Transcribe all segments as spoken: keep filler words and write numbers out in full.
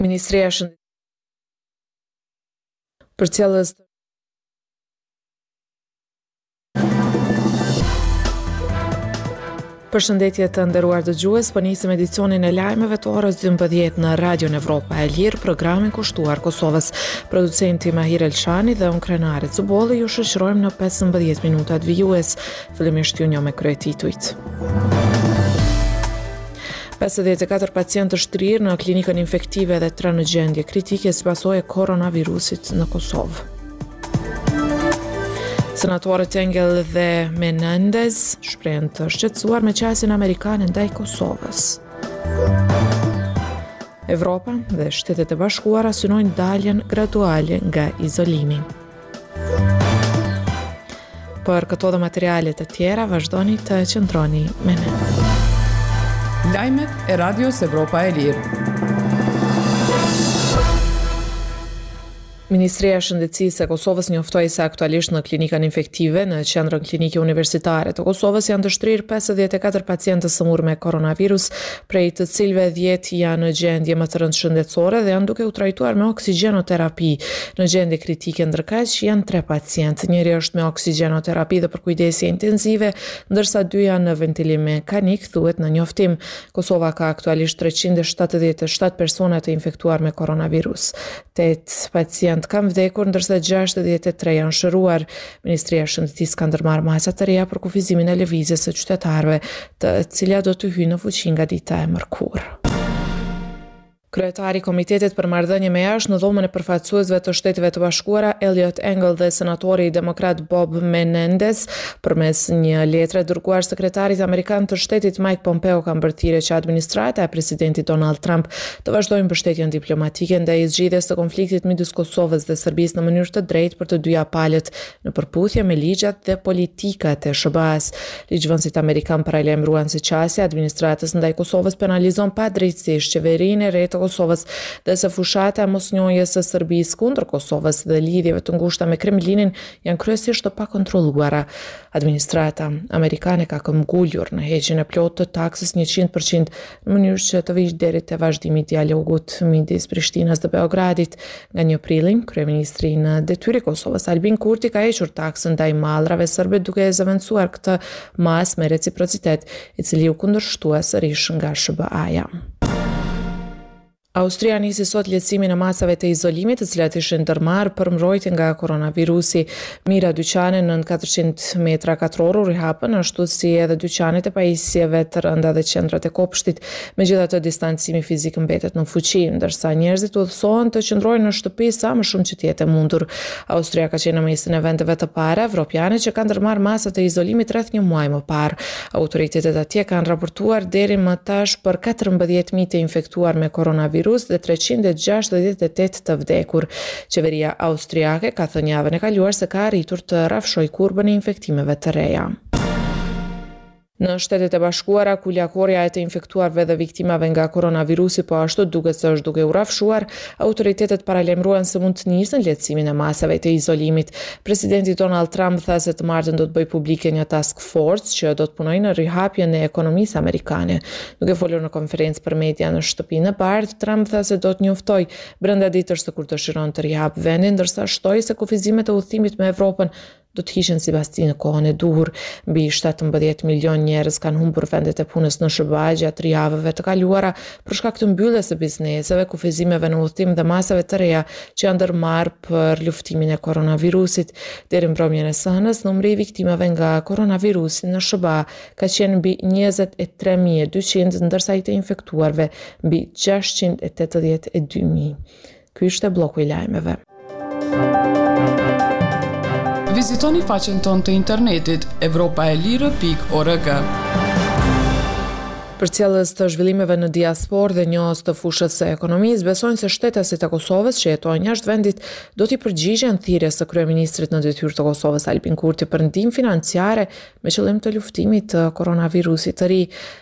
Ministria e Shëndetësisë për cilës Përshëndetje të nderuar dëgjues, po nisim edicionin e lajmeve të orës dymbëdhjetë në Radion Evropa e Lirë, programin kushtuar Kosovës. Producenti Mahir Elshani dhe unë Krenare Cubolli ju shoqërojmë në pesëmbëdhjetë minutat vijues. Fillimisht ju njoh me kryetitujt. pesëdhjetë e katër pacientë të shtrirë në klinikën infektive dhe tre në gjendje kritike si pasojë e koronavirusit në Kosovë. Senatorët Engel dhe Menendez shprehen të shqetësuar me qasjen amerikane ndaj Kosovës. Evropa dhe Shtetet e Bashkuara synojnë daljen graduale nga izolimi. Për këto dhe materialet e tjera, vazhdoni të qëndroni me ne. Lajmet e Radios Evropa e Lirë. Ministria e Shëndetësisë e Kosovës njoftoi se aktualisht në klinikën infektive në Qendrën Klinike Universitare të Kosovës janë të shtrirë pesëdhjetë e katër pacientë të sëmurë me koronavirus, prej të cilëve dhjetë janë në gjendje më të rëndë shëndetësore dhe janë duke u trajtuar me oksigjenoterapi. Në gjendje kritike ndërkaq janë tre pacientë. Njëri është me oksigjenoterapi dhe për kujdesje intensive, ndërsa dy janë në ventilim mekanik, thuhet në njoftim. Kosova ka aktualisht treqind e shtatëdhjetë e shtatë persona të infektuar me koronavirus. tetë pacientë kanë vdekur, ndërsa gjashtëdhjetë e tre janë shëruar. Ministria e Shëndetësisë ka ndërmarrë masa të reja për kufizimin e lëvizjes së qytetarëve, të cilat do të hyjnë në fuqi nga dita e mërkurë. Kryetari i Komitetit për Marrëdhënie me Jashtë në dhomën e përfaqësuesve të Shteteve të Bashkuara, Eliot Engel dhe senatori demokrat Bob Menendez, përmes një letre dërguar sekretarit amerikan të Shtetit Mike Pompeo, kanë bërthirë që administrata e presidentit Donald Trump të vazhdojnë mbështetjen diplomatike ndaj zgjidhjes së konfliktit midis Kosovës dhe Serbisë në mënyrë të drejtë për të dyja palët, në përputhje me ligjat dhe politikat e S B A-s. Ligjvënësit amerikan paralajmëruan se qasja e administratës ndaj Kosovës penalizon padrejtësisht qeverinë e re të Kosovës dhe se fushata e mosnjohjes së Serbisë kundër Kosovës dhe lidhjeve të ngushta me Kremlinin janë kryesisht të pakontrolluara. Administrata amerikane ka këmbgulur në heqjen e plotë të taksës njëqind përqind në mënyrë që të vijë deri te vazhdimi i dialogut midis Prishtinës dhe Beogradit. Nga një prillim, kryeministri në detyrë i Kosovës Albin Kurti ka hequr taksën ndaj mallrave serbe duke e zëvendësuar këtë mas me reciprocitet, i cili u kundërshtua sërish nga S B A-ja. Austria nisi sot lehtësimin e masave të izolimit, të cilat ishin ndërmarrë për mbrojtje nga koronavirusi. Mira dyqane në katërqind metra katror u rihapën, ashtu si edhe dyqanet e pajisjeve të rënda dhe qendrat e kopshtit. Megjithatë, distancimi fizik mbetet në fuqi, ndërsa njerëzit udhësohen të qëndrojnë në shtëpi sa më shumë që të jetë e mundur. Austria ka qenë në mesin e vendeve të para evropiane që kanë ndërmarrë masa të izolimit rreth një muaj më parë. Autoritetet atje kanë raportuar deri më tash për katërmbëdhjetë mijë të infektuar me koronavirus dhe treqind e gjashtëdhjetë e tetë të vdekur. Qeveria austriake ka thënë javën e kaluar se ka arritur të rrafshojë kurbën e infektimeve të reja. Në Shtetet e Bashkuara, kuljakorja e të infektuarve dhe viktimave nga koronavirusi po ashtu duket se është duke u rrafshuar, autoritetet paralajmëruan se mund të nisën lehtësimin e masave të izolimit. Presidenti Donald Trump tha se të martën do të bëjë publike një task force që do të punojë në rihapjen e ekonomisë amerikane. Duke folur në konferencë për media në Shtëpinë e Bardhë, Trump tha se do të njoftojë brenda ditës se kur dëshiron të rihap vendin, ndërsa shtoi se kufizimet e udhëtimit me Evropën do të hishen sipas tij në kohën e duhur. Mbi shtatëmbëdhjetë milion njerëz kanë humbur vendet e punës në S B A gjatë tre javëve të kaluara për shkak të mbylljes së bizneseve, kufizimeve në udhëtim dhe masave të reja që janë ndërmarrë për luftimin e koronavirusit. Deri në mbrëmjen e së hënës, numri i viktimave nga koronavirusi në S B A ka qenë mbi njëzet e tre mijë e dyqind, ndërsa i të infektuarve mbi gjashtëqind e tetëdhjetë e dy mijë. Ky ishte bloku i lajmeve. Vizitoni faqen tonë të internetit evropa e lirë pikë org. Përcjellës të zhvillimeve në diasporë dhe njohës të fushës së ekonomisë besojnë se shtetasit e Kosovës që jetojnë jashtë vendit do t'i përgjigjen thirrjes së kryeministrit në detyrë të Kosovës Albin Kurti për ndihmë financiare me qëllim të luftimit të koronavirusit të ri.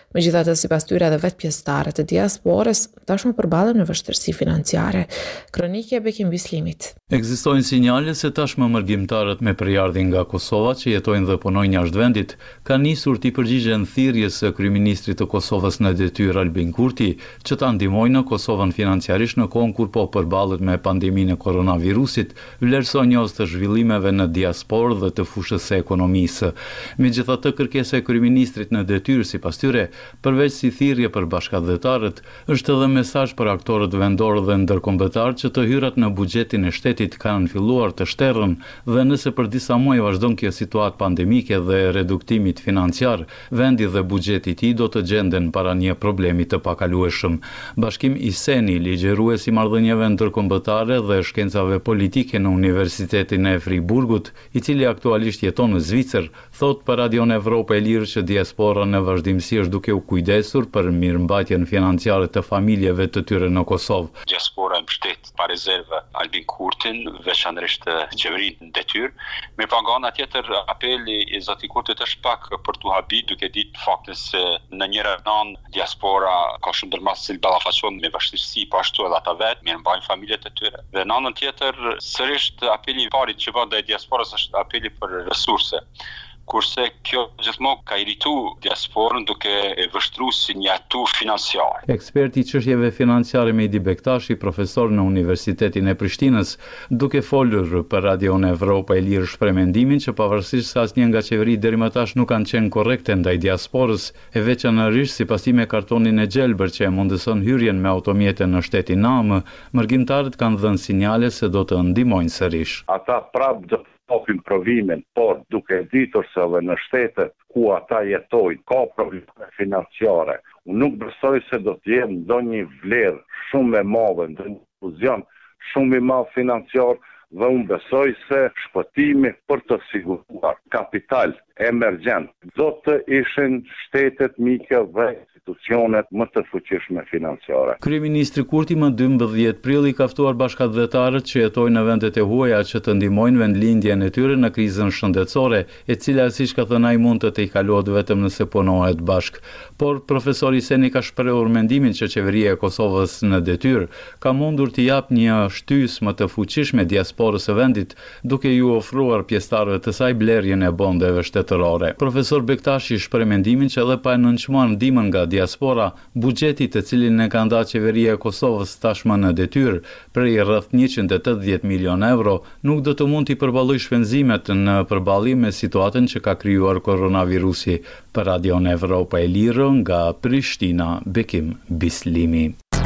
Megjithatë, sipas tyre edhe vetë pjesëtarët e diasporës tashmë përballen me vështirësi financiare. Kronikja e Bekim Bislimit. Ekzistojnë sinjale se tashmë mërgjimtarët me përjardhje nga Kosova që jetojnë dhe punojnë jashtë vendit kanë nisur të përgjigjen thirrjes së kryeministrit të Kosovës në detyrë Albin Kurti që ta ndihmojnë në Kosovën financiarisht në kohën kur po përballet me pandeminë e koronavirusit, vlerësonjos të zhvillimeve në diasporë dhe të fushës së ekonomisë. Megjithatë, kërkesa e kryeministrit në detyrë sipas tyre, përveç si thirrje për bashkëdhetarët, është edhe mesazh për aktorët vendor dhe ndërkombëtar që të hyrat në buxhetin e shtetit kanë filluar të shterrën dhe nëse për disa muaj vazhdon kjo situatë pandemike dhe reduktimit financiar, vendi dhe buxheti i tij do të gjenden para një problemi të pakalueshëm. Bashkim i Seni, ligjërues i marrëdhënieve ndërkombëtare dhe shkencave politike në Universitetin e Friburgut, i cili aktualisht jeton në Zvicër, thot për Radion Evropa e Lirë që diaspora në vazhdimsi është duke u kujdesur për mirëmbajtjen financiare të familjeve të tyre në Kosovë. Diaspora mbështet pa rezervë Albin Kurtin, veçanërisht qeverinë në detyrë. Me pagana tjetër, apeli i zotit Kurtit është pak për tu habit, duke ditë faktin se në njëra anë diaspora ka shumë dërmas që ballafaqohen me vështirësi, po ashtu edhe ata vetë mirëmbajnë familjet e tyre. Dhe në anën tjetër, sërish apeli i parë që bën ndaj diasporës është apeli për resurse. Kurse kjo gjithmonë ka iritu diasporën duke e vështruar si një atu financiar. Eksperti i çështjeve financiare Mehdi Bektashi, profesor në Universitetin e Prishtinës, duke folur për Radion Evropa e Lirë shpreh mendimin që pavarësisht se asnjë nga qeveritë deri më tash nuk kanë qenë korrekte ndaj diasporës, e veçanërisht sipas me kartonin e gjelbër që e mundëson hyrjen me automjete në shtetin A M, mërgjimtarët kanë dhënë sinjale se do të ndihmojnë sërish. Ata prapë do topin provimin, por duke ditur se edhe në shtetet ku ata jetojnë ka probleme financiare. Unë nuk besoj se do të jetë ndonjë vlerë shumë e madhe, ndonjë fuzion shumë i madh financiar, dhe unë besoj se shpëtimi për të siguruar kapital emergjent do të ishin shtetet mike dhe institucionet më të fuqishme financiare. Kryeministri Kurti më dymbëdhjetë prill i ka ftuar bashkëdhetarët që jetojnë në vendet e huaja që të ndihmojnë vendlindjen e tyre në krizën shëndetësore, e cila siç ka thënë ai mund të tejkalohet vetëm nëse punohet bashk. Por profesori Seni ka shprehur mendimin që qeveria e Kosovës në detyrë ka mundur të japë një shtysë më të fuqishme diasporës së vendit, duke ju ofruar pjesëtarëve të saj blerjen e bondeve shtetërore. Profesor Bektashi shpreh mendimin që edhe pa nënçmuar ndihmën nga diaspora, buxheti të cilin e ka ndarë qeveria e Kosovës tashmë në detyrë, prej rreth njëqind e tetëdhjetë milion euro, nuk do të mund t'i përballojë shpenzimet në përballje me situatën që ka krijuar koronavirusi. Për Radion Evropa e Lirë nga Prishtina, Bekim Bislimi.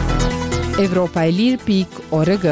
Evropa e Lirë pikë org.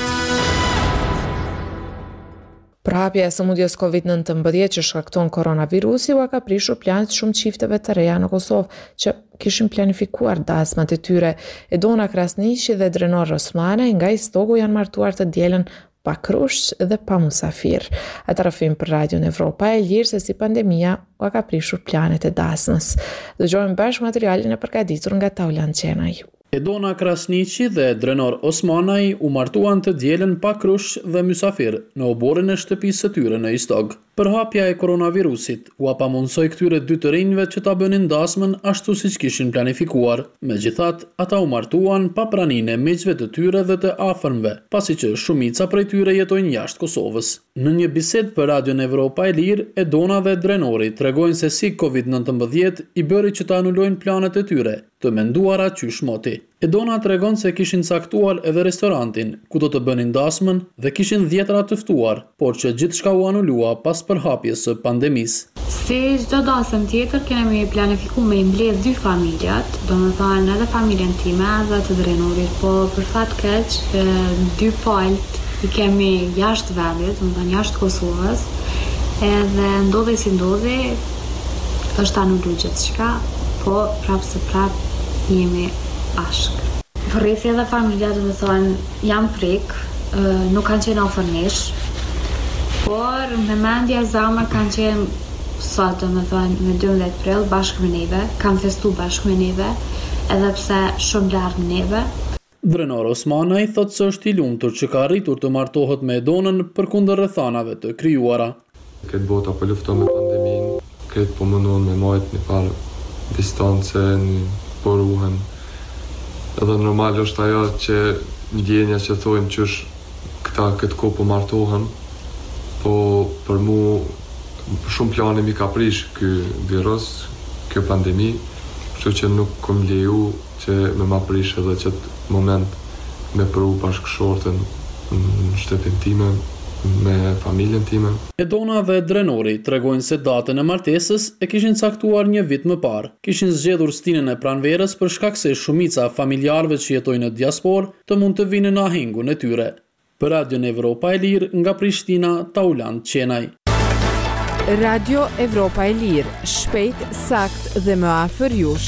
Prapja e sëmundjes kovid nëntëmbëdhjetë që shkakton koronavirusi u ka prishur planet shumë çifteve të reja në Kosovë që kishin planifikuar dasmat e tyre. Edona Krasniqi dhe Drenor Osmane nga Istogu janë martuar të dielën pa krushq dhe pa musafir. Ata rrëfim për Radion Evropa e Lirë se si pandemia u ka prishur planet e dasmës. Dëgjojmë bashkë materialin e përgatitur nga Taulan Qenaj. Edona Krasniqi dhe Drenor Osmanaj u martuan të dielën pa krush dhe mysafir në oborrin e shtëpisë së tyre në Istog. Përhapja e koronavirusit u apamundsoi këtyre dy të rinjve që ta bënin dasmën ashtu siç kishin planifikuar. Megjithatë, ata u martuan pa praninë e miqve të tyre dhe të afërmve, pasi që shumica prej tyre jetojnë jashtë Kosovës. Në një bisedë për Radion Evropa e Lirë, Edona dhe Drenori tregojnë se si kovid nëntëmbëdhjetë i bëri që të anulojnë planet e tyre, të menduara qysh moti. Edona tregon se kishin caktuar edhe restorantin, ku do të bënin dasmën dhe kishin dhjetëra të ftuar, por që gjithçka u anulua pas përhapjes së pandemisë. Si çdo dasëm tjetër, kemi planifikuar me mbledh dy familjat, domethënë edhe familjen time dhe të Drenorit, po për fat keq, dy palët i kemi jashtë vendit, domethënë jashtë Kosovës, edhe ndodhi si ndodhi, është anuluar gjithçka, po prapë se prapë jemi ashk. Rrethja dhe familja, do të thonë, jam prik, nuk kanë qenë afër nesh, por me mendje zama kanë qenë sot, do të thonë, me dymbëdhjetë prill bashkë me neve, kanë festu bashkë me neve, edhe pse shumë larg neve. Drenor Osmanaj thotë se është i lumtur që ka arritur të martohet me Edonën përkundër rrethanave të krijuara. Këtë bota po lufton me pandeminë, këtë po munduan me majt një farë distancën, poruhen. Edhe normal është ajo që ndjenja që thojnë që këta këtë kohë po martohen, po për mu shumë plane mi ka prish ky virus, kjo pandemi, kështu që nuk kom leju që me ma prish edhe qëtë moment me përu bashkëshortën në shtetin time, me familjen time. Edona dhe Drenori tregojnë se datën e martesës e kishin caktuar një vit më parë. Kishin zgjedhur stinën e pranverës për shkak se shumica familjarëve që jetojnë në diasporë të mund të vinë në ahengun e tyre. Për Radion Evropa e Lirë nga Prishtina, Taulant Qenaj. Radio Evropa e Lirë, shpejt, sakt dhe më afër jush.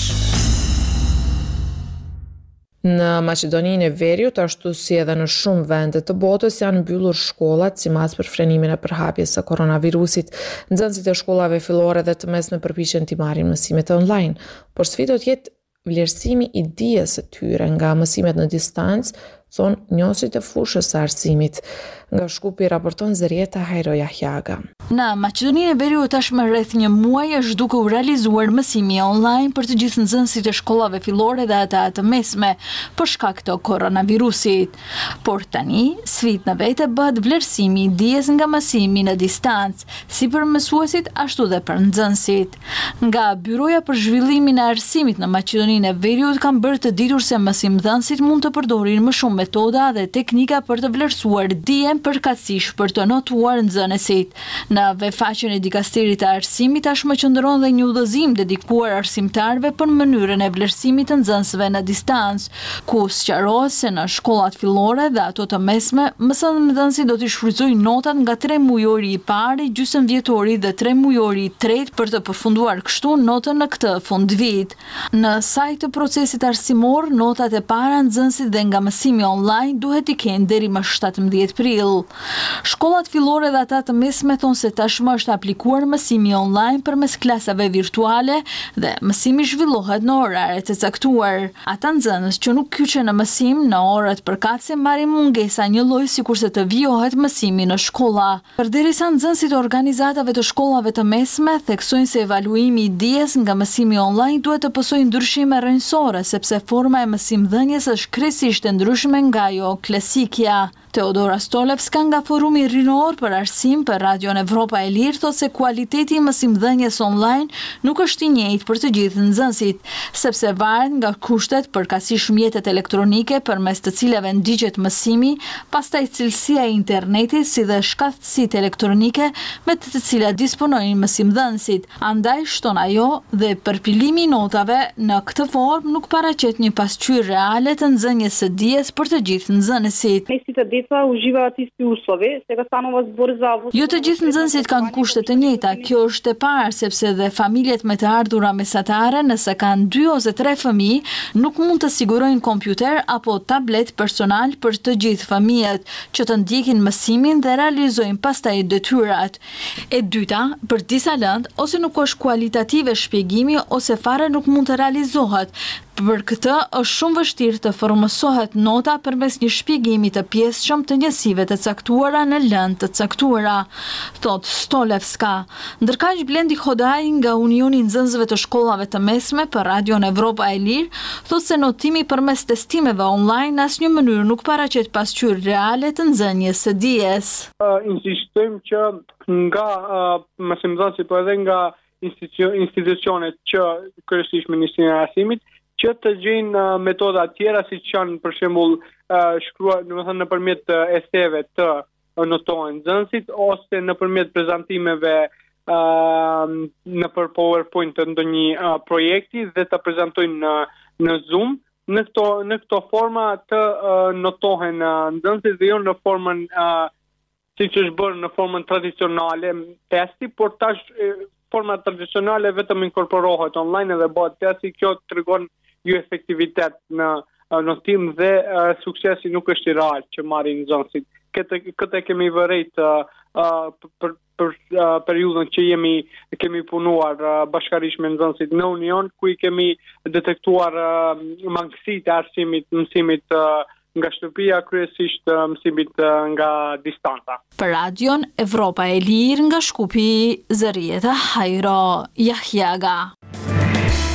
Në Maqedoninë e Veriut, ashtu si edhe në shumë vende të botës, janë mbyllur shkollat sipas për frenimin e përhapjes së koronavirusit. Nxënësit e shkollave fillore dhe të mesme përpiqen të marrin mësimet online, por sfida do të jetë vlerësimi i dijes së tyre nga mësimet në distancë, thon njohësit e fushës së arsimit. Nga Shkupi raporton Zerieta Hajro Jahjaga. Në Maqedoninë e Veriut tashmë rreth një muaj është duke u realizuar mësimi online për të gjithë nxënësit e shkollave fillore dhe ata të mesme për shkak të koronavirusit. Por tani, sfidë në vete bëhet vlerësimi i dijes nga mësimi në distancë, si për mësuesit ashtu dhe për nxënësit. Nga Byroja për Zhvillimin e Arsimit në Maqedoninë e Veriut kanë bërë të ditur se mësimdhënësit mund të përdorin më shumë metoda dhe teknika për të vlerësuar dijen përkatësisht për të notuar nxënësit. Në vefaqen e dikasterit të arsimit tashmë qëndron dhe një udhëzim dedikuar arsimtarëve për mënyrën e vlerësimit të nxënësve në distancë, ku sqarohet se në shkollat fillore dhe ato të mesme, mësimdhënësit do të shfrytëzojnë notat nga tre mujori i parë, gjysmë vjetori dhe tre mujori i tretë për të përfunduar kështu notën në këtë fundvit. Në sajt të procesit arsimor, notat e para nxënësit dhe nga mësimi online duhet i kenë deri më shtatëmbëdhjetë prill. Shkollat fillore dhe ata të mesme thonë se tashmë është aplikuar mësimi online përmes klasave virtuale dhe mësimi zhvillohet në orare të caktuar. Ata nxënës që nuk kyçen në mësim në orët përkatëse marrin mungesa një lloj sikurse të vijohet mësimi në shkolla. Përderisa nxënësit e organizatave të shkollave të mesme theksojnë se evaluimi i dijes nga mësimi online duhet të pësojë ndryshime rrënjësore, sepse forma e mësimdhënies është krejtësisht e ndryshme nga ajo klasikja. Teodora Stolevska nga Forumi Rinor për Arsim për Radion Evropa e Lirë thotë se kualiteti i mësimdhënies online nuk është i njëjtë për të gjithë nxënësit, sepse varet nga kushtet përkatësisht mjetet elektronike përmes të cilave ndiqet mësimi, pastaj cilësia e internetit si dhe shkatësitë elektronike me të të cilat disponojnë mësimdhënësit. Andaj shton ajo dhe përpilimi i notave në këtë formë nuk paraqet një pasqyrë reale të nxënjes së dijes për të gjithë nxënësit. Jo të gjithë nxënësit kanë kushte të njëjta. Kjo është e parë sepse dhe familjet me të ardhura mesatare, nëse kanë dy ose tre fëmijë, nuk mund të sigurojnë kompjuter apo tablet personal për të gjithë fëmijët, që të ndjekin mësimin dhe realizojnë pastaj detyrat. E dyta, për disa lëndë, ose nuk është kualitative shpjegimi ose fare nuk mund të realizohet. Për këtë është shumë vështirë të formësohet nota përmes një shpjegimi të pjesëshëm të njësive të caktuara në lëndë të caktuara, thot Stolevska. Ndërkaq Blendi Hodaj nga Unioni i Nxënësve të Shkollave të Mesme për Radion Evropa e Lirë thot se notimi përmes testimeve online në asnjë mënyrë nuk paraqet pasqyrë reale të nxënjes së dijes. Uh, insistojmë që nga uh, mësimdhënësit po edhe nga institucionet që kryesisht Ministria e Arsimit që të gjejnë uh, metoda tjera si që janë për shembull uh, shkruar, domethënë nëpërmjet uh, eseve të uh, notohen nxënësit ose nëpërmjet prezantimeve uh, nëpër PowerPoint të ndonjë uh, projekti dhe të prezantojnë në, në Zoom. Në këto në këto forma të uh, notohen uh, nxënësit dhe jo në formën uh, siç është bërë në formën tradicionale testi, por tash uh, forma tradicionale vetëm inkorporohet online dhe bëhet testi. Kjo tregon jo efektivitet në uh, notim dhe uh, suksesi nuk është i real që marrin nxënësit. Këtë këtë kemi vërejt uh, uh, për për uh, periudhën që jemi kemi punuar uh, bashkërisht me nxënësit në Union, ku i kemi detektuar uh, mangësitë e arsimit, mësimit uh, nga shtëpia, kryesisht uh, mësimit uh, nga distanca. Për Radion Evropa e Lirë nga Shkupi, Zerieta Hajro Jahjaga.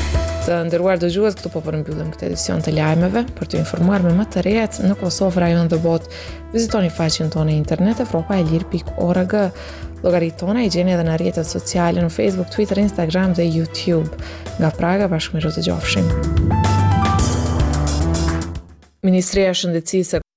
Të nderuar dëgjues, këtu po përmbyllim këtë edicion të lajmeve. Për të informuar me më të rejet në Kosovë, rajon dhe botë, vizitoni faqen tonë internet evropa e lir pikë org. Llogaritë tona i gjeni edhe në rrjetet sociale në Facebook, Twitter, Instagram dhe YouTube. Nga Praga, bashkëmiru të gjofshim. Ministria e Shëndetësisë